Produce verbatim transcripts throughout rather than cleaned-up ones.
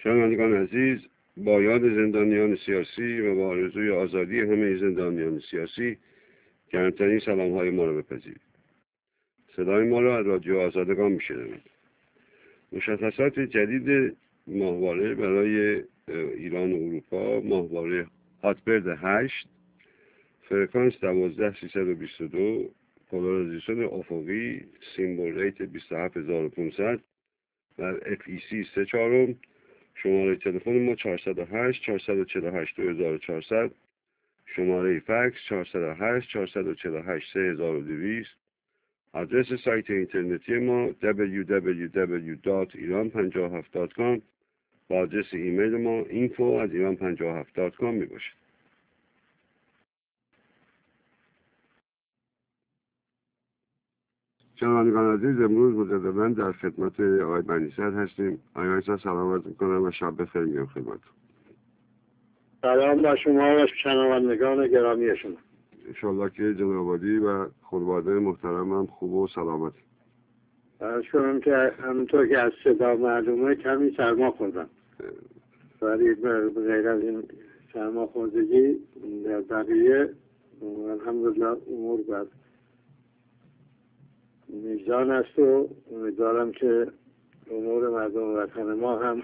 شنوندگان عزیز، با یاد زندانیان سیاسی و با آرزوی آزادی همه زندانیان سیاسی گرمترین سلام های ما را بپذیرید. صدای ما را از رادیو آزادگان میشنوید. مشخصات جدید ماهواره برای ایران و اروپا: ماهواره هاتبرد هشت، فرکانس دوازده سیصد و بیست و دو، پولارایزیشن افقی، سیمبل ریت بیست و هفت هزار و پانصد و اف ای سی سه چهارم. شماره تلفن ما چهارصد و هشت چهارصد و چهل و هشت دو هزار و چهارصد، شماره فکس چهارصد و هشت چهارصد و چهل و هشت سه هزار و دویست. آدرس سایت اینترنتی ما دبلیو دبلیو دبلیو دات ایران پنجاه و هفت دات کام و آدرس ایمیل ما اینفو ات ایران پنجاه و هفت دات کام می باشد. شنوندگان عزیز، امروز مجددا در خدمت آقای بنی‌صدر هستیم. آقای بنی‌صدر سلام عرض می‌کنم و شب بخیر میگم خدمتتون. سلام با شما و شنوندگان گرامی شما. انشالله که جناب عالی و خانواده محترم هم خوب و سلامت. عرض کنم که همونطور که از صدا معلومه کمی سرما خوردم، ولی غیر از این سرما خوردگی در بقیه الحمدلله امور بر میزان است و امیدوارم که امور مردم وطن ما هم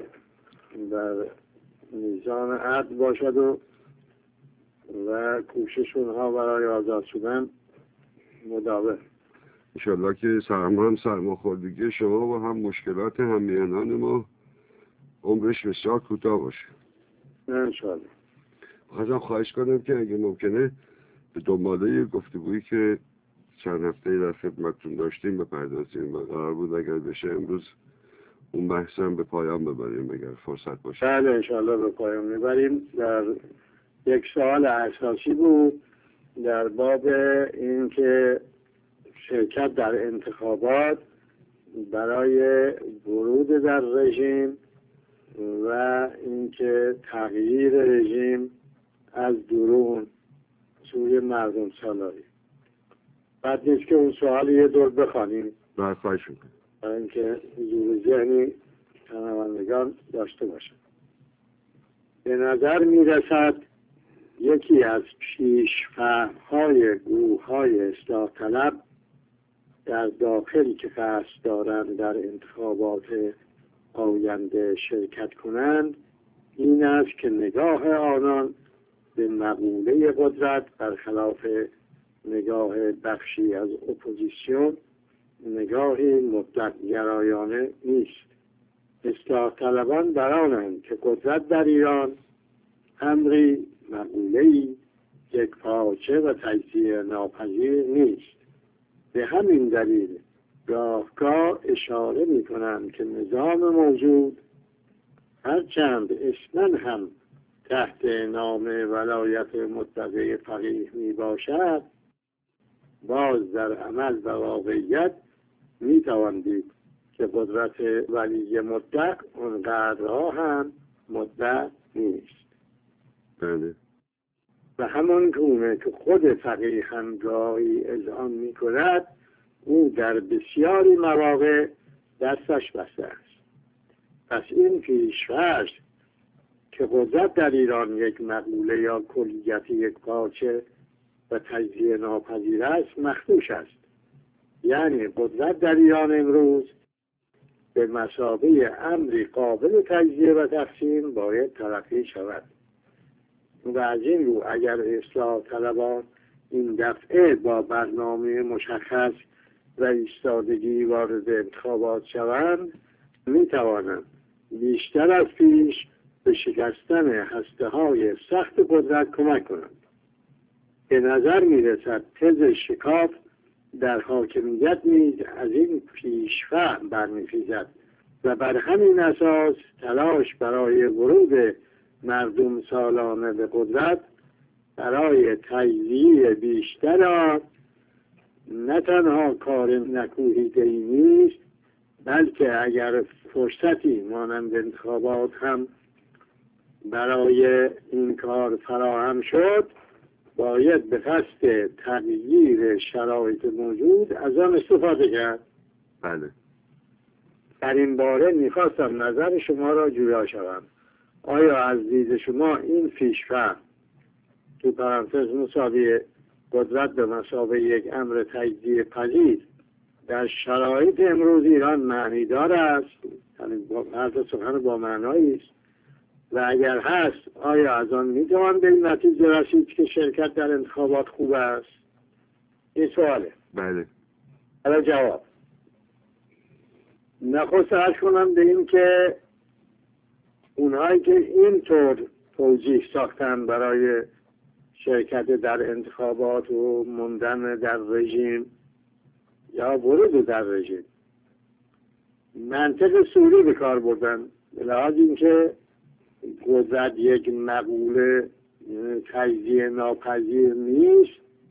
در میزان عدل باشد و و کوشش اونها برای آزاد شدن مداوم. انشالله که سرما هم سرما خوردگی شما و هم مشکلات همیهنان ما عمرش بسیار کوتاه باشه. انشالله. خواستم خواهش کنم که اگه ممکنه به دنباله گفتگویی که چند هفته در خدمتتون داشتیم بپردازیم و قرار بود اگر بشه امروز اون بحثم به پایان ببریم اگر فرصت باشه. بله انشالله به پایان میبریم. در یک سوال اساسی بود در باب این که شرکت در انتخابات برای ورود در رژیم و اینکه تغییر رژیم از درون سوی مردم سالاری. بعد نیست که اون سوال یه دور بخوانیم. بله خواهش میکنم. برای اینکه حضور ذهنی شنوندگان داشته باشند. به نظر میرسد یکی از پیش‌فهم‌های گروه‌های اصلاح طلب در داخل که قصد دارند در انتخابات آینده شرکت کنند این است که نگاه آنان به مقوله قدرت برخلاف نگاه بخشی از اپوزیسیون نگاهی مطلق گرایانه نیست. اصلاح طلبان برانند که قدرت در ایران امری مقوله‌ای یک پارچه و تجزیه ناپذیر نیست. به همین دلیل گاهگاه اشاره می کنند که نظام موجود هرچند اسماً هم تحت نام ولایت مطلقه فقیه می باشد باز در عمل و واقعیت می توان دید که قدرت ولی مطلق اونقدرها هم مطلق نیست. بله. و همان گونه که خود فقیه هم گاهی اذعان می کند او در بسیاری مواقع دستش بسته است. پس این پیش‌فرض که قدرت در ایران یک مقوله یا کلیت یک پارچه و تجزیه ناپذیر است مخدوش است. یعنی قدرت در ایران امروز به مثابه امری قابل تجزیه و تقسیم باید تلقی شود. و از این رو اگر اصلاح طلبان این دفعه با برنامه مشخص و ایستادگی وارد انتخابات شوند می توانند بیشتر از پیش به شکستن هسته های سخت قدرت کمک کنند. به نظر می رسد تز شکاف در حاکمیت نیز از این پیش‌فهم برمی‌خیزد و بر همین اساس تلاش برای ورود مردم سالانه به قدرت برای تجزیه بیشتر آن نه تنها کار نکوهیده‌ای نیست، بلکه اگر فرصتی مانند انتخابات هم برای این کار فراهم شد باید به قصد تغییر شرایط موجود از آن استفاده کرد. بله. در این باره میخواستم نظر شما را جویا شوم. آیا از دید شما این پیش‌فهم تو پرانتز مساوی قدرت به مثابه یک امر تجزیه پذیر در شرایط امروز ایران معنیدار است؟ یعنی حرف سخن با معنایی است؟ و اگر هست آیا از آن میتوان به این نتیجه رسید که شرکت در انتخابات خوب است؟ این سواله. بله. حالا جواب. نخست عرض کنم به این که اونهایی که اینطور توجیه ساختن برای شرکت در انتخابات و موندن در رژیم یا ورود در رژیم منطق سوری به کار بردن، به لحاظ اینکه قدرت یک مقوله تجزیه ناپذیر نیست،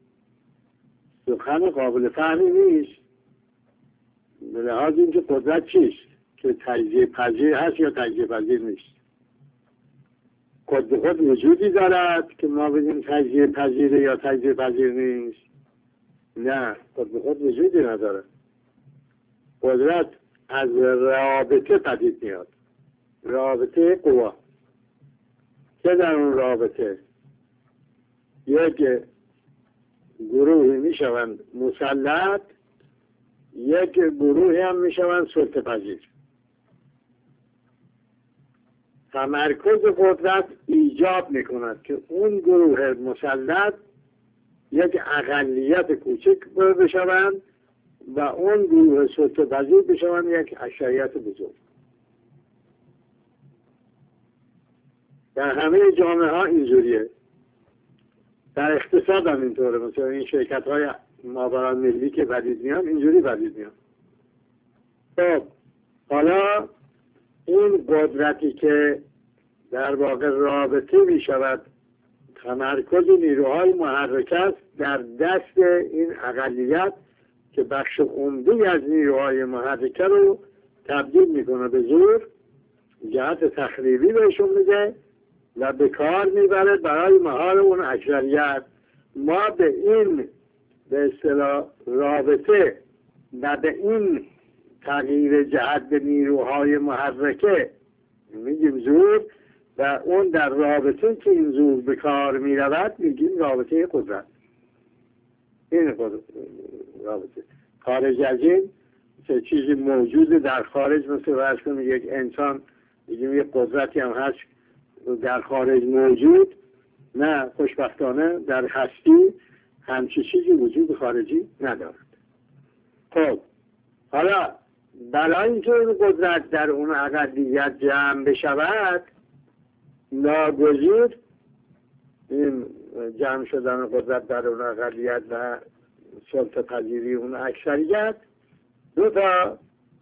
سخن قابل فهمی نیست. به لحاظ اینکه قدرت چیست که تجزیه پذیر هست یا تجزیه پذیر نیست. خود به خود وجودی دارد که ما بگیم تجزیه پذیره یا تجزیه پذیر نیست؟ نه، خود به خود وجودی نداره. قدرت از رابطه پدید میاد، رابطه قوا که در اون رابطه یک گروهی میشوند مسلط، یک گروهی هم میشوند سلطه پذیر. تمرکز قدرت ایجاب میکند که اون گروه مسلط یک اقلیت کوچک بشوند و اون گروه سلطه پذیر بشوند یک اکثریت بزرگ. در همه جامعه ها اینجوریه. در اقتصاد هم اینطوره. مثلا این شرکت های مابران ملی که پدید میان اینجوری پدید میان. خب حالا این قدرتی که در واقع رابطه می شود تمرکز نیروهای محرک است در دست این اقلیت که بخش عمده از نیروهای محرکه رو تبدیل میکنه به زور، جهت تخریبی بهشون میده و به کار میبره برای مهار اون اکثریت. ما به این به اصطلاح رابطه و به این تغییر جهت به نیروهای محرکه میگیم زور، و اون در رابطه که این زور به کار میرود میگیم رابطه قدرت. این قدرت رابطه خارج از این چه چیزی موجود در خارج، مثل فرض کنید یک انسان میگیم یک قدرتی هم هست در خارج موجود. نه، خوشبختانه در هستی همچی چیزی وجود خارجی ندارد. خب حالا برای اینکه این قدرت در اون اقلیت جمع بشود، ناگزیر این جمع شدن قدرت در اون اقلیت و سلطه پذیری اون اکثریت دو تا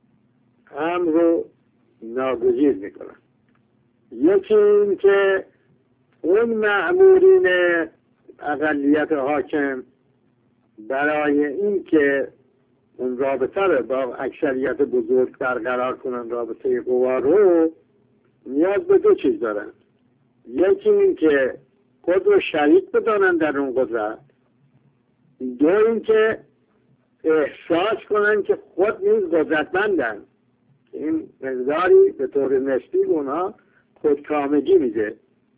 هم رو ناگزیر میکنن. یکی این که اون مأمورین اقلیت حاکم برای این که اون رابطه رو با اکثریت بزرگ برقرار کنن، رابطه قوا رو، نیاز به دو چیز دارن. یکی این که خود رو شریک بدانن در اون قدرت، دو این که احساس کنن که خود نیز قدرتمندن. این مقداری به طور نسبی اونها خودکامگی میده.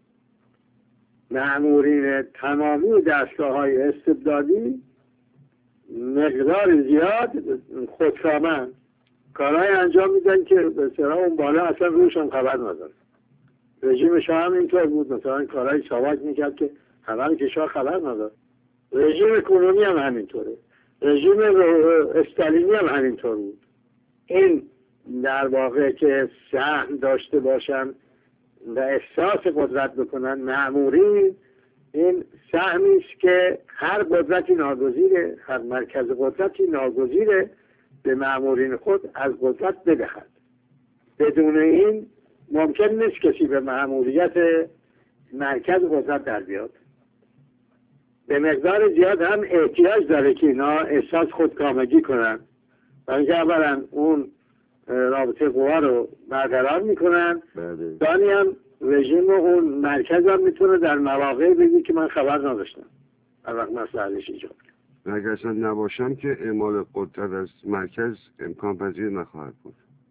مأمورین تمامی دستگاه های استبدادی مقدار زیاد خودکامن، کارهای انجام میدن که به اصطلاح اون بالا اصلا روشون خبر نداره. رژیم شاه هم اینطور بود، مثلا کارهای ساواک میکرد که خبر کشور خبر نداره. رژیم کنونی هم همینطوره، رژیم استالینی هم همینطور بود. این در واقع که سهم داشته باشن و احساس قدرت بکنن مأمورین، این سهمی است که هر قدرتی ناگزیره، هر مرکز قدرتی ناگزیره به مأمورین خود از قدرت بدهد. بدون این ممکن نیست کسی به مأموریت مرکز قدرت در بیاد. به مقدار زیاد هم احتیاج داره که اینا احساس خودکامگی کنن، برای اینکه اولا اون رابطه قوا رو برقرار میکنن، دانی هم رژیم و اون مرکز هم میتونه در مواقع بگی که من خبر نداشتم هر وقت مسئلهش ایجاد کنه. اگر اصلا نباشم که اعمال قدرت از مرکز امکان پذیر نخواهد بود.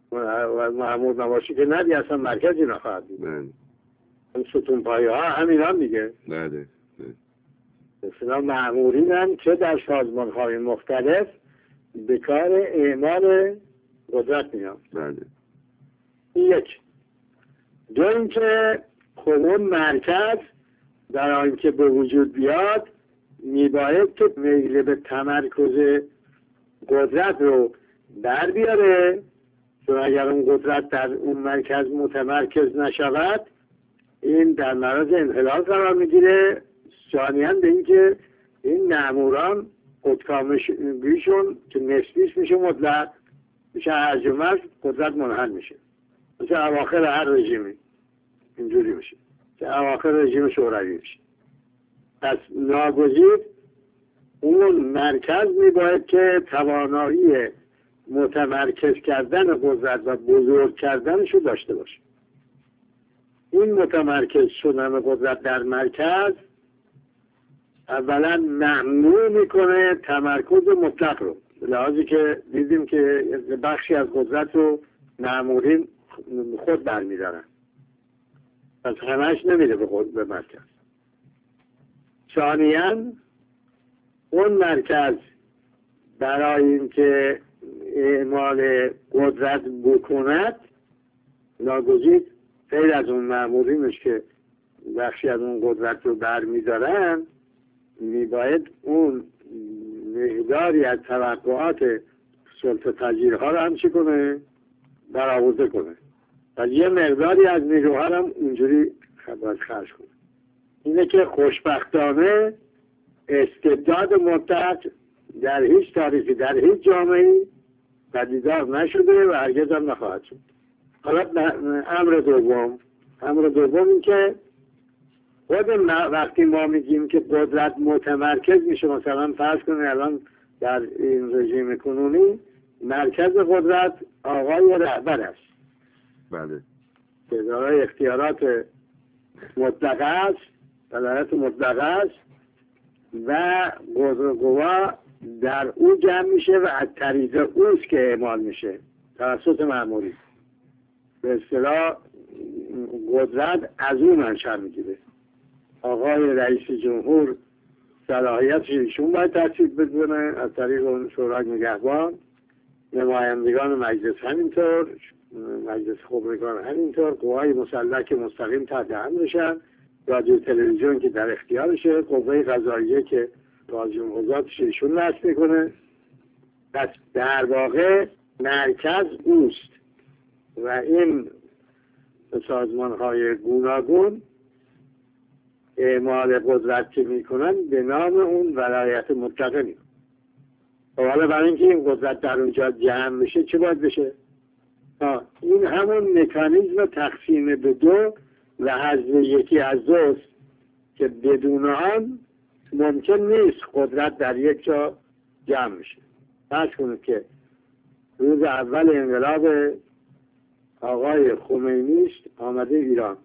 و محمود نباشی که ندی اصلا مرکزی نخواهد بود. بله. اون ستون پایه ها همین هم دیگه. بله. مثلا مأمورین هم که در سازمان های مختلف به کار اعمال قدرت میان. بله. این یک. دو اینکه خب اون مرکز در آن که به وجود بیاد میباید که میل به تمرکز قدرت رو در بیاره، چون اگر اون قدرت در اون مرکز متمرکز نشود این در معرض انحلال قرار میگیره. ثانیاً به اینکه این مأموران خودکامگیشون که نسبیش میشه مطلق، میشه هرج و مرج، قدرت منحل میشه. مثل اواخر هر رژیمی اینجوری میشه، که اواخر رژیم شوروی میشه. پس ناگزیر اون مرکز میباید که توانایی متمرکز کردن قدرت و بزرگ کردنش رو داشته باشه. این متمرکز شدن قدرت در مرکز اولا ممنوع میکنه تمرکز مطلق رو، به لحاظی که دیدیم که بخشی از قدرت رو مأمورین خود برمیدارن، پس همش نمیره به خود به مرکز. ثانیاً اون مرکز برای اینکه اعمال قدرت بکند ناگزیر غیر از اون مأمورینش که بخشی از اون قدرت رو برمیدارن میباید اون مقداری از توقعات سلطه پذیرها رو هم چی کنه؟ برآورده کنه و یه مقداری از نیروها رو هم اونجوری باید خرج کنه. اینه که خوشبختانه استبداد مطلق در هیچ تاریخی در هیچ جامعه‌ای پدیدار نشده و هرگز هم نخواهد شد. حالا امر دوم امر دوم این که خود وقتی ما میگیم که قدرت متمرکز میشه، مثلا فرض کنید الان در این رژیم کنونی مرکز قدرت آقای رهبر است. بله. که دارای اختیارات مطلق است، صلاحیت مطلق است و قوا در او جمع میشه و از طریق اوست که اعمال میشه توسط مأموری. به اصطلاح قدرت از اون منشأ میگیره. آقای رئیس جمهور صلاحیتش ایشون باید تصویب بدونه از طریق اون شورای نگهبان، نمایندگان مجلس همینطور، مجلس خبرگان همینطور، قوای مسلح که مستقیم تحت امرشن، رادیو تلویزیون که در اختیارشه، قوه قضاییه که قاضیان قضاتش ایشون نصب میکنه. پس در واقع مرکز اوست و این سازمان های گوناگون اعمال قدرت که میکنن به نام اون ولایت مطلقه میکنن. حالا برای اینکه این قدرت در اونجا جمع میشه چه باید بشه؟ این همون مکانیزم تقسیم به دو و حذف یکی از دوست که بدون آن ممکن نیست قدرت در یک جا جمع میشه. فرض کنید که روز اول انقلاب آقای خمینی آمده ایران،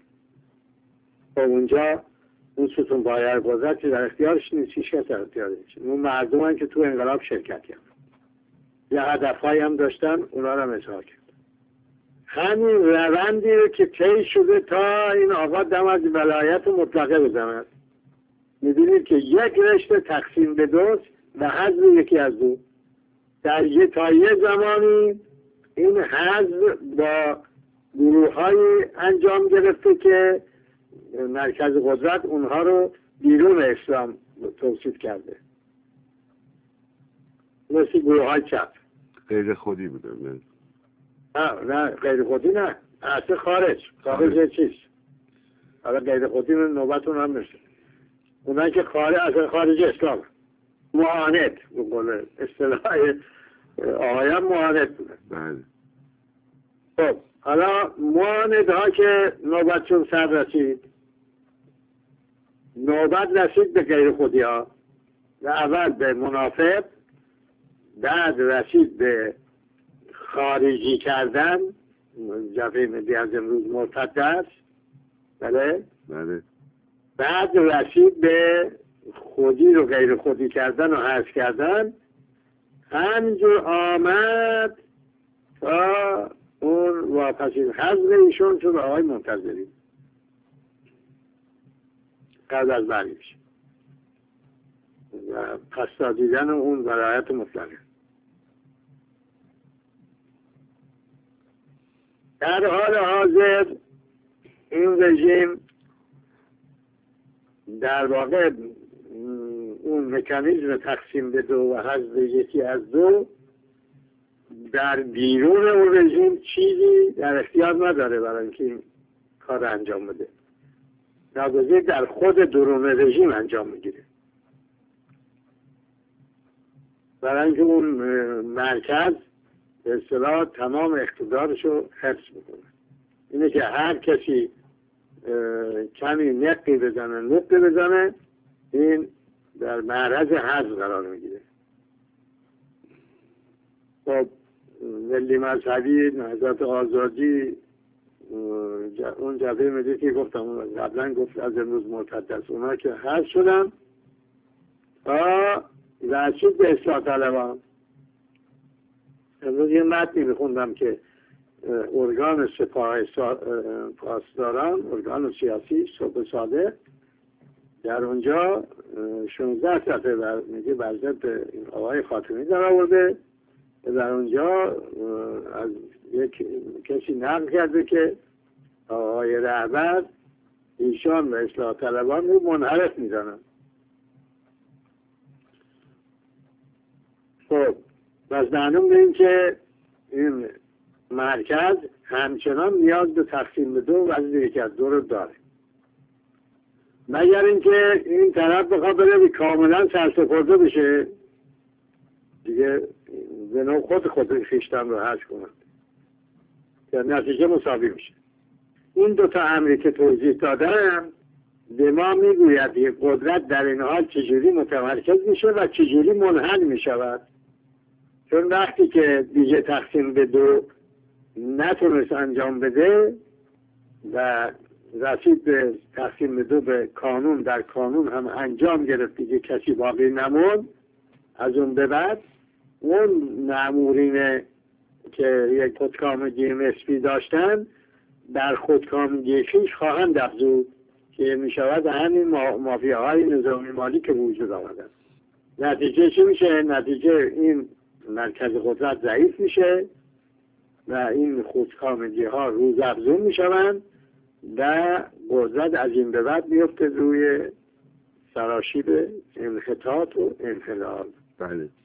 با اونجا اون ستون پایه قدرت که در اختیارش نیست، هیچ کس در اختیارش نیست. اون مردم هم که تو انقلاب شرکت کردن، یه هدفهایی هم داشتن، اونا رو هم اظهار کرد. همین روندی رو که طی شده تا این آقا دم از ولایت مطلقه بزند، می‌بینید که یک رشته تقسیم به دوست و حذف یکی از دو. در یه تا یه زمانی این حذف با گروه‌هایی انجام گرفته که مرکز قدرت اونها رو بیرون اسلام توصیف کرده، مثل گروه های چپ. غیر خودی بودن. نه نه غیر خودی نه، اصلا خارج خارج چیز. حالا غیر خودی نوبتون هم نشه. اونایی که خارج اصلا خارج اسلام، معاند بقول اصطلاح آقایان معاند بودن. بله. خب حالا معاندها که نوبتشون سر رسید، نوبت رسید به غیر خودی ها و اول به منافق، بعد رسید به خارجی کردن. جبهه ملی از امروز مرتد است، بله؟ بله. بعد رسید به خودی رو غیر خودی کردن و حذف کردن. همینجور آمد تا اون واپسین حضر ایشون شد آقای منتظری قبل از برگش و پس دادیدن اون ولایت مطلقه. در حال حاضر این رژیم در واقع اون مکانیزم تقسیم به دو و حذف یکی از دو در بیرون اون رژیم چیزی در اختیار نداره برای اینکه این کار انجام بده. ناگزیر در خود درون رژیم انجام میگیره برای اینکه اون مرکز به اصطلاح تمام اقتدارش رو حفظ میکنه. اینه که هر کسی کمی نقی بزنه نقی بزنه این در معرض حذف قرار میگیره. خب ملی مذهبی، نهضت آزادی، اون جبهه ملی که گفتم قبلا گفت از امروز مرتد است، اونا که حذف شدن تا رسید به اصلاح طلبان. امروز یه متنی میخوندم که ارگان سپاه پاسداران، ارگان سیاسی صبح صادق در اونجا شانزده صفحه بر میگه بر ضد این آقای خاتمی در آورده. در اونجا از یک کسی نقل کرده که آقای رهبر ایشان و اصلاح طلبان رو منحرف میدانن. خب بس معلوم به این که این مرکز همچنان نیاز به تقسیم به دو و از یکی از دو رو داره، مگر اینکه این طرف بخواد بره کاملا سرسپرده بشه دیگه به نوع خود خود خیشتن رو حذف کنند که نتیجه مساوی میشه. این دوتا امری که توضیح دادم به ما میگوید یک قدرت در این حال چجوری متمرکز میشه و چجوری منحل میشود. چون وقتی که دیگه تقسیم به دو نتونست انجام بده و رسید به تقسیم به دو به کانون، در کانون هم انجام گرفت دیگه کسی باقی نموند، از اون به بعد اون مأمورین که یک خودکامگی نسبی داشتن در خودکامگی خویش خواهند افزود که می شود همین مافیاهای نظامی مالی که وجود آمدن. نتیجه چی میشه؟ نتیجه این مرکز قدرت ضعیف میشه و این خودکامگی ها روز افزون می شوند و قدرت از این به بعد میفته روی سراشیب انحطاط و انحلال. بله.